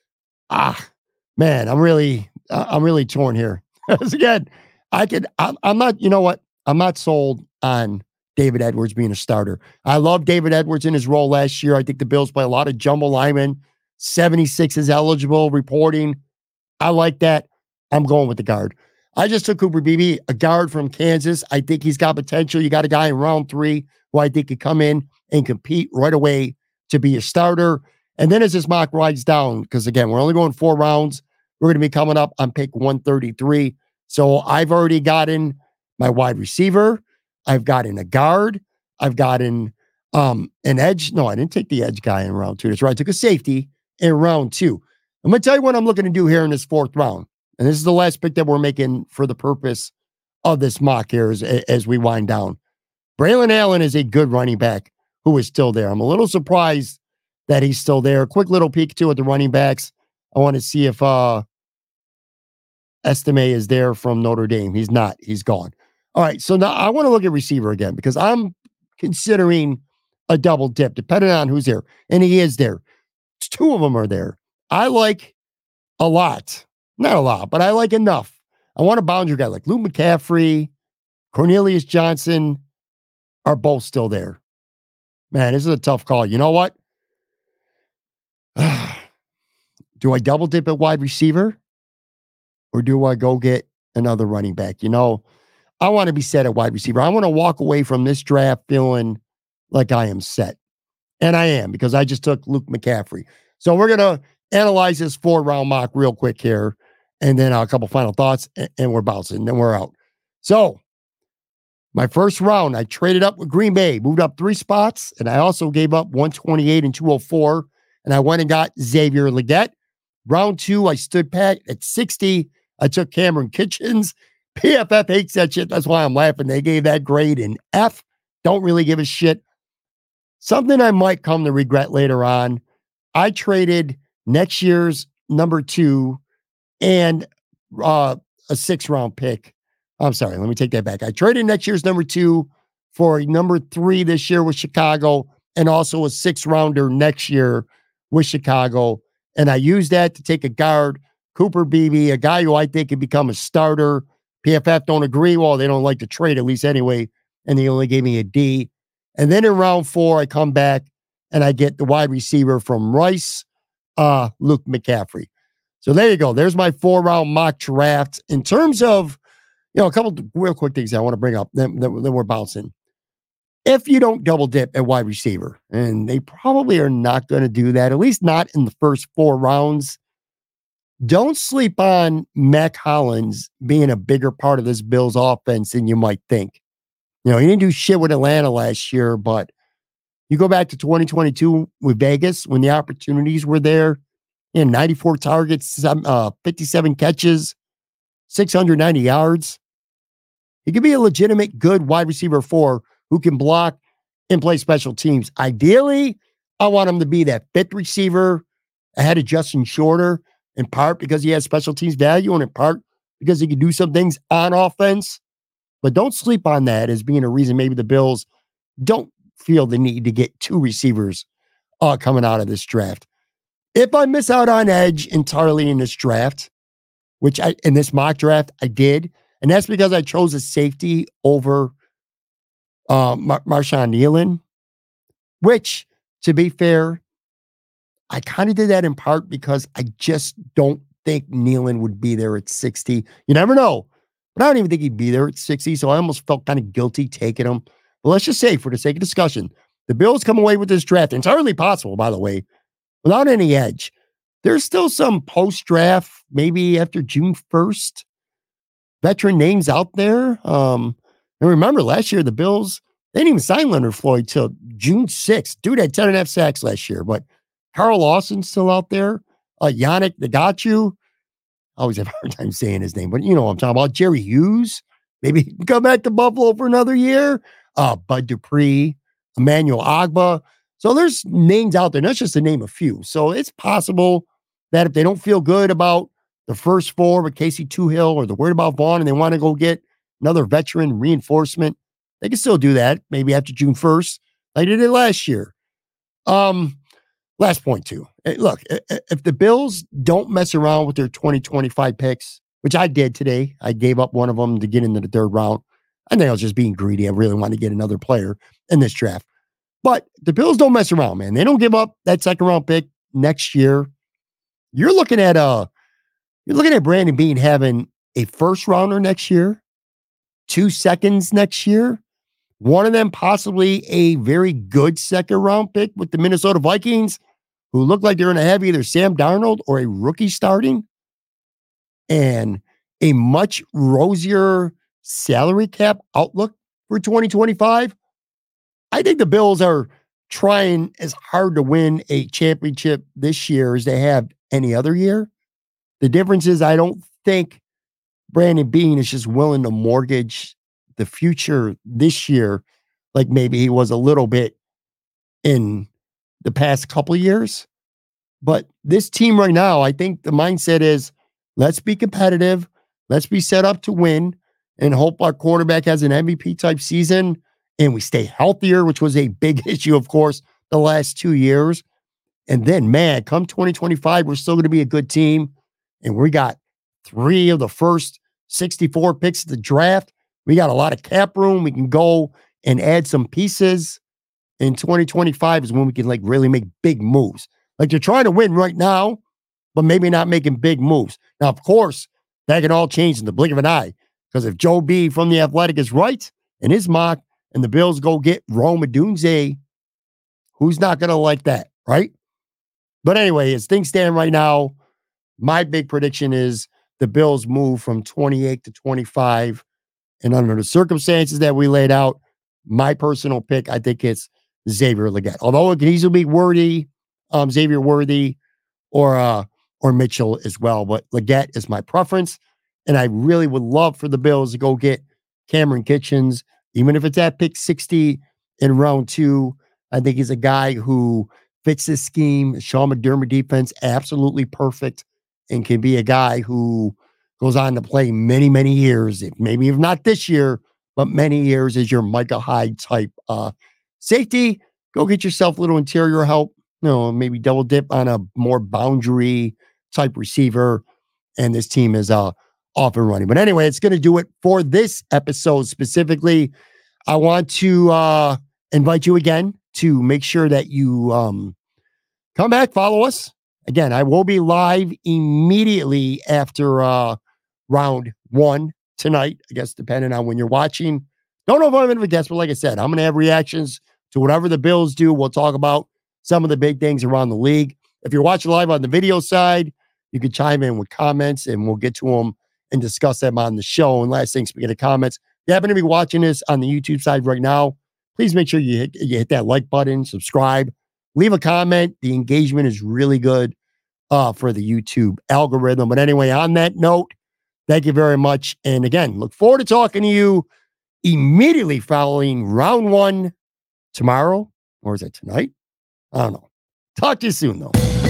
[SPEAKER 3] man, I'm really torn here. Because again, I'm not, you know what? I'm not sold on David Edwards being a starter. I love David Edwards in his role last year. I think the Bills play a lot of jumbo linemen. 76 is eligible reporting. I like that. I'm going with the guard. I just took Cooper Beebe, a guard from Kansas. I think he's got potential. You got a guy in round 3 who I think could come in and compete right away to be a starter. And then as this mock rides down, because again, we're only going 4 rounds, we're going to be coming up on pick 133. So I've already gotten my wide receiver. I've gotten a guard. I've gotten an edge. No, I didn't take the edge guy in round 2. That's right. I took a safety in round 2. I'm going to tell you what I'm looking to do here in this 4th round. And this is the last pick that we're making for the purpose of this mock here as we wind down. Braylon Allen is a good running back who is still there. I'm a little surprised that he's still there. Quick little peek too at the running backs. I want to see if Estime is there from Notre Dame. He's not. He's gone. All right. So now I want to look at receiver again because I'm considering a double dip, depending on who's there. And he is there. Two of them are there. I like a lot. Not a lot, but I like enough. I want a boundary guy like Luke McCaffrey, Cornelius Johnson are both still there. Man, this is a tough call. You know what? Do I double dip at wide receiver? Or do I go get another running back? You know, I want to be set at wide receiver. I want to walk away from this draft feeling like I am set. And I am, because I just took Luke McCaffrey. So we're going to analyze this 4-round mock real quick here. And then a couple final thoughts, and we're bouncing. Then we're out. So my first round, I traded up with Green Bay, moved up 3 spots. And I also gave up 128 and 204. And I went and got Xavier Legette. Round 2, I stood pat at 60. I took Cameron Kitchens. PFF hates that shit. That's why I'm laughing. They gave that grade an F. Don't really give a shit. Something I might come to regret later on. I traded next year's number 2 and a 6-round pick. I'm sorry. Let me take that back. I traded next year's number 2 for number 3 this year with Chicago and also a 6-rounder next year with Chicago. And I used that to take a guard, Cooper Beebe, a guy who I think could become a starter. PFF don't agree. Well, they don't like to trade, at least anyway. And they only gave me a D. And then in round 4, I come back and I get the wide receiver from Rice, Luke McCaffrey. So there you go. There's my 4-round mock draft. In terms of, a couple of real quick things I want to bring up, then we're bouncing. If you don't double dip at wide receiver, and they probably are not going to do that, at least not in the first 4 rounds, don't sleep on Mac Hollins being a bigger part of this Bills offense than you might think. He didn't do shit with Atlanta last year, but you go back to 2022 with Vegas when the opportunities were there, 94 targets, 57 catches, 690 yards. He could be a legitimate good wide receiver 4 who can block and play special teams. Ideally, I want him to be that 5th receiver ahead of Justin Shorter, in part because he has special teams value and in part because he can do some things on offense. But don't sleep on that as being a reason maybe the Bills don't feel the need to get 2 receivers coming out of this draft. If I miss out on edge entirely in this draft, which in this mock draft I did, and that's because I chose a safety over Marshawn Nealon, which, to be fair, I kind of did that in part because I just don't think Nealon would be there at 60. You never know, but I don't even think he'd be there at 60, so I almost felt kind of guilty taking him. But let's just say, for the sake of discussion, the Bills come away with this draft, entirely possible, by the way, without any edge. There's still some post-draft, maybe after June 1st, veteran names out there. And remember, last year, the Bills, they didn't even sign Leonard Floyd till June 6th. Dude had 10.5 sacks last year, but Carl Lawson's still out there. Yannick Ngakoue. I always have a hard time saying his name, but you know what I'm talking about. Jerry Hughes. Maybe he can come back to Buffalo for another year. Bud Dupree, Emmanuel Agba. So there's names out there. That's just to name a few. So it's possible that if they don't feel good about the first 4 with Casey Toohill or they're worried about Vaughn and they want to go get another veteran reinforcement, they can still do that maybe after June 1st. Like they did last year. Last point too. Look, if the Bills don't mess around with their 2025 picks, which I did today, I gave up one of them to get into the 3rd round. I think I was just being greedy. I really wanted to get another player in this draft. But the Bills don't mess around, man. They don't give up that 2nd round pick next year. You're looking at Brandon Beane having a 1st rounder next year, 2 seconds next year, one of them possibly a very good 2nd round pick with the Minnesota Vikings, who look like they're going to have either Sam Darnold or a rookie starting, and a much rosier salary cap outlook for 2025. I think the Bills are trying as hard to win a championship this year as they have any other year. The difference is I don't think Brandon Beane is just willing to mortgage the future this year like maybe he was a little bit in the past couple of years. But this team right now, I think the mindset is let's be competitive. Let's be set up to win and hope our quarterback has an MVP type season and we stay healthier, which was a big issue, of course, the last 2 years. And then, man, come 2025, we're still going to be a good team. And we got 3 of the first 64 picks of the draft. We got a lot of cap room. We can go and add some pieces. In 2025 is when we can like really make big moves. Like they're trying to win right now, but maybe not making big moves. Now, of course, that can all change in the blink of an eye. Because if Joe B from The Athletic is right in his mock and the Bills go get Rome Odunze, who's not going to like that, right? But anyway, as things stand right now, my big prediction is the Bills move from 28 to 25. And under the circumstances that we laid out, my personal pick, I think it's Xavier Legette. Although it can easily be Xavier Worthy or Mitchell as well. But Legette is my preference. And I really would love for the Bills to go get Cameron Kitchens, even if it's at pick 60 in round 2. I think he's a guy who fits this scheme. Sean McDermott defense, absolutely perfect, and can be a guy who goes on to play many, many years, maybe if not this year, but many years as your Micah Hyde type safety. Go get yourself a little interior help, maybe double dip on a more boundary type receiver, and this team is off and running. But anyway, it's going to do it for this episode specifically. I want to invite you again to make sure that you come back, follow us. Again, I will be live immediately after round 1 tonight, I guess, depending on when you're watching. Don't know if I'm going to guess, but like I said, I'm going to have reactions to whatever the Bills do. We'll talk about some of the big things around the league. If you're watching live on the video side, you can chime in with comments and we'll get to them and discuss them on the show. And last thing, speaking of comments, if you happen to be watching this on the YouTube side right now, please make sure you hit that like button, subscribe, leave a comment. The engagement is really good for the YouTube algorithm. But anyway, on that note, thank you very much. And again, look forward to talking to you immediately following round 1 tomorrow. Or is it tonight? I don't know. Talk to you soon, though.